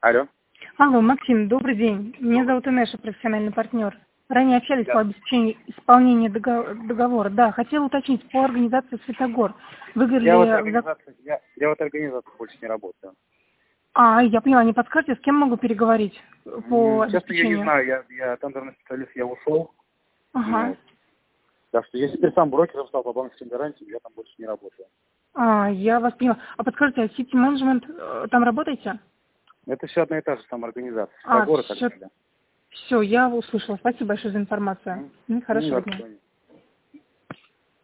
Алло. Алло, Максим, добрый день. Меня зовут Инеша, профессиональный партнер. Ранее общались по обеспечению исполнения договора. Да, хотела уточнить по организации «Светогор». Вы говорили... Я в этой организации больше не работаю. Я поняла, не подскажете, с кем могу переговорить по Честно, обеспечению? я не знаю, я тендерный специалист, я ушел. Ага. Так что я теперь сам брокером стал по банковским гарантиям, я там больше не работаю. Я вас поняла. А подскажите, а City Management, там работаете? Это все одна и та же самая организация. Светогор и так далее. Все, я услышала. Спасибо большое за информацию. Хорошего дня.